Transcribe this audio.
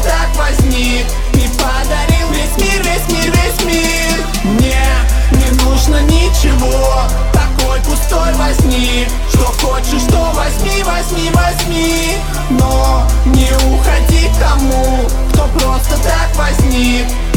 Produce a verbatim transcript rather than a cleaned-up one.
так возник и подарил весь мир, весь мир, весь мир. Мне не нужно ничего, такой пустой возник. Что хочешь, то возьми, возьми, возьми. Но не уходи к тому, кто просто так возник.